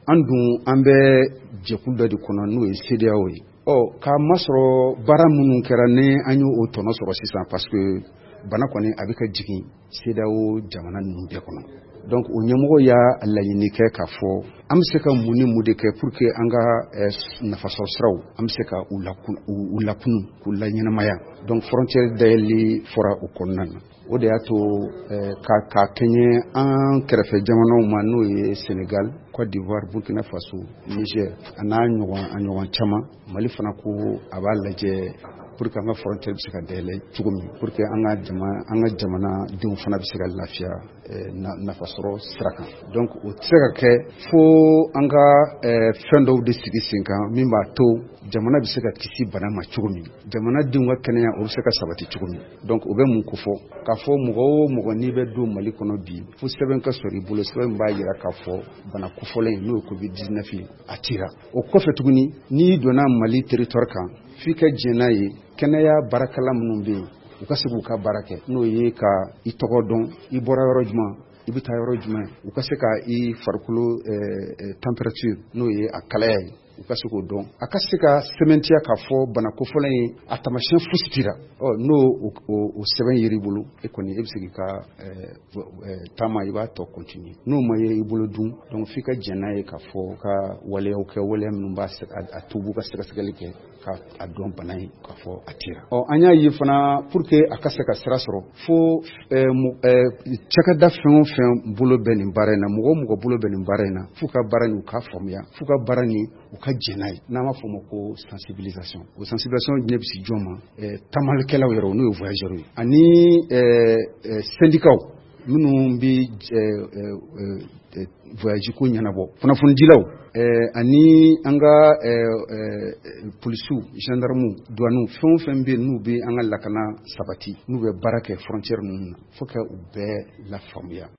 an dun an bɛ jɛkulu dɔ de kɔnɔ n'o ye CEDEAO ye. K'a masɔrɔ baara minnu kɛra ni an y'o tɔnɔ sɔrɔ sisan parce que bana kɔni a bɛ ka jigin CEDEAO jamana ninnu bɛɛ kɔnɔ. Donc o ɲɛmɔgɔ y'a laɲini kɛ k'a fɔ an bɛ se ka mun ni mun de kɛ pour que an ka nafasɔrɔ siraw an bɛ se ka u lakunu k'u laɲɛnamaya. Donc frontière dayɛli fɔra o kɔnɔna na. O de y'a to k'a kɛɲɛ an kɛrɛfɛ jamanaw ma n'o ye Sénégal, Côte d'Ivoire, Burkina Faso, Niger a n'a ɲɔgɔn caman. Mali fana ko a b'a lajɛ pour que an ka frontière bɛ se ka dayɛlɛ cogo min, pour que an ka jamana denw fana bɛ se ka lafiya nafasɔrɔ sira kan. Donc o tɛ se ka kɛ fo an ka fɛn dɔw de sigi sen kan min b'a to jamana bɛ se ka kisi bana ma cogo min, jamana denw ka kɛnɛya o bɛ se ka sabati cogo min. Donc o bɛ mun ko fɔ k'a fɔ mɔgɔ o mɔgɔ n'i bɛ don Mali kɔnɔ bi fo sɛbɛn ka sɔrɔ i bolo, sɛbɛn b'a jira k'a fɔ bana kofɔlen n'o ye Covid-19 ye a tira. O kɔfɛ tuguni n'i donna Mali territoire kan f'i ka jɛn n'a ye kɛnɛya baarakɛla minnu bɛ yen u ka se k'u ka baara kɛ n'o ye ka i tɔgɔ dɔn, i bɔra yɔrɔ jumɛn, i bɛ taa yɔrɔ jumɛn, u ka se ka i farikolo température n'o ye a kalaya ye u ka se k'o dɔn, a ka se ka sɛbɛntiya k'a fɔ bana kofɔlen ye a taamasiyɛn fosi t'i la. N'o o sɛbɛn yer'i bolo e kɔni e bɛ se k'i ka taama i b'a tɔ continuer. N'o ma ye i bolo dun donc f'i ka jɛn n'a ye k'a fɔ ka waleyaw kɛ waleya minnu b'a a to b'u ka sɛgɛsɛgɛli kɛ k'a dɔn bana in k'a fɔ a tira. An y'a ye fana pour que a ka se ka sira sɔrɔ fo cakɛda fɛn o fɛn bolo bɛ nin baara in na, mɔgɔ o mɔgɔ bolo bɛ nin baara in na f'u ka baara nin u k'a faamuya, f'u ka baara nin u ka jɛn n'a ye n'an b'a fɔ o ma ko sensibilisation. O sensibilisation ɲɛ bɛ se jɔn ma? Taamalikɛlaw yɛrɛ n'o ye voyageurs ye ani syndicats minnu bɛ voyage ko ɲɛnabɔ, kunnafonidilaw ani an ka polisiw, gendarmew, douaniers fɛn o fɛn bɛ yen n'u bɛ an ka lakana sabati n'u bɛ baara kɛ frontière ninnu na fo ka u bɛɛ lafaamuya.